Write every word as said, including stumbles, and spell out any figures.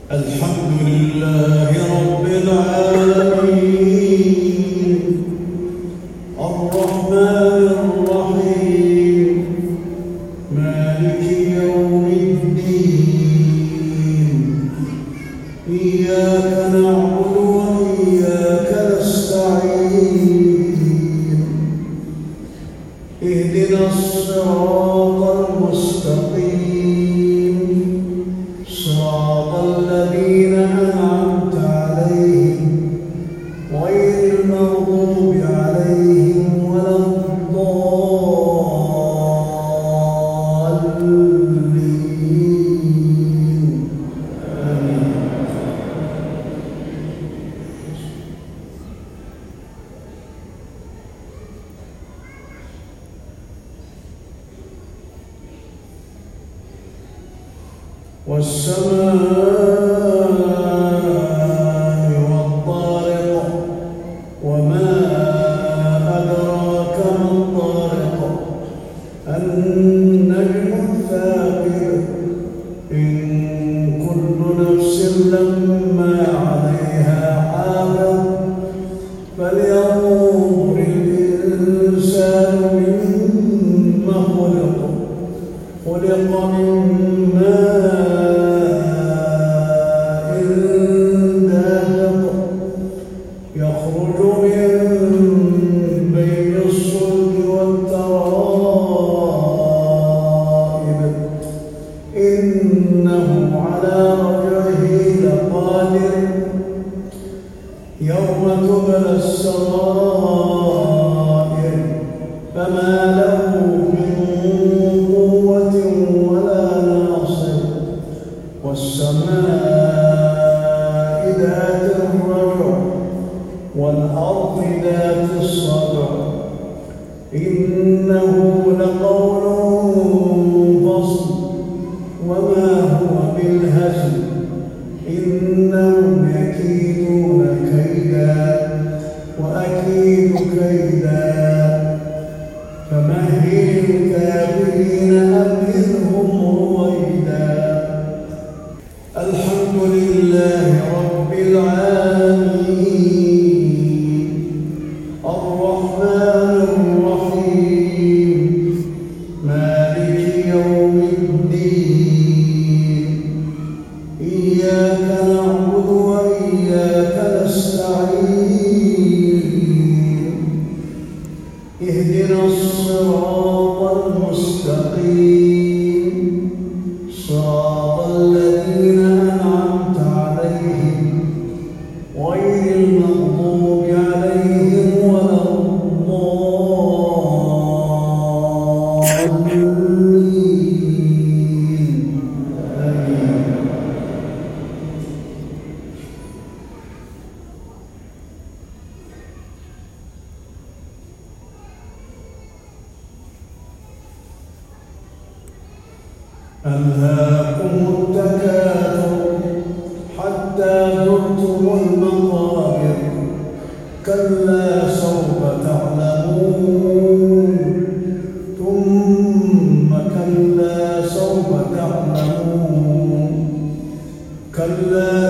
الحمد لله رب العالمين الرحمن الرحيم مالك يوم الدين إياك نعبد وإياك نستعين اهدنا الصراط المستقيم صراط الذين أنعمت عليهم غير المغضوب عليهم ولا الضالين آمين. والسماء والطارق وما أدراك ما الطارق النجم الثاقب إن كل نفس لما عليها حافظ فلينظر الإنسان مما خلق خلق من ماء دافق يخرج من بين الصلب والترائب إنه على رجعه لقادر يوم تبلى السرائر فما له من قوة ولا ناصر والسماء ذات الرجع والأرض ذات الصدع إنه لقول فصل وما هو بالهزل إنهم يكيدون كيدا وأكيد كيدا فمهل الكافرين أمهلهم رويدا الحمد لله رب العالمين الرحمن الرحيم مالك يوم الدين إياك نعبد وإياك نستعين اهدنا الصراط المستقيم صراط الذين أنعمت عليهم غير المغضوب عليهم ولا الضالين آمين. ألهاكم التكاثر حتى زرتم المقابر كلا سوف تعلمون ثم كلا سوف تعلمون كلا